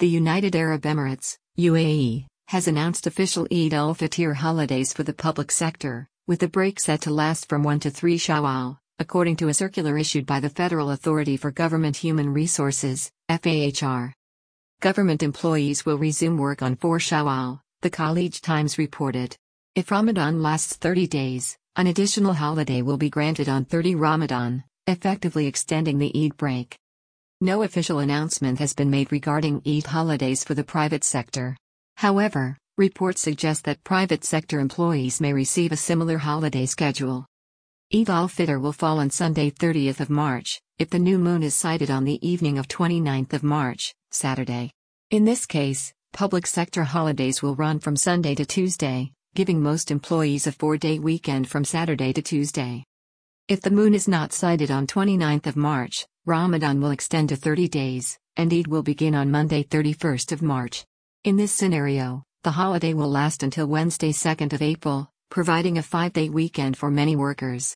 The United Arab Emirates, UAE, has announced official Eid al-Fitr holidays for the public sector, with the break set to last from 1 to 3 Shawwal, according to a circular issued by the Federal Authority for Government Human Resources, FAHR. Government employees will resume work on 4 Shawwal, the Khaleej Times reported. If Ramadan lasts 30 days, an additional holiday will be granted on 30 Ramadan, effectively extending the Eid break. No official announcement has been made regarding Eid holidays for the private sector. However, reports suggest that private sector employees may receive a similar holiday schedule. Eid al-Fitr will fall on Sunday 30th of March, if the new moon is sighted on the evening of 29th of March, Saturday. In this case, public sector holidays will run from Sunday to Tuesday, giving most employees a 4-day weekend from Saturday to Tuesday. If the moon is not sighted on 29th of March, Ramadan will extend to 30 days, and Eid will begin on Monday 31st of March. In this scenario, the holiday will last until Wednesday 2nd of April, providing a 5-day weekend for many workers.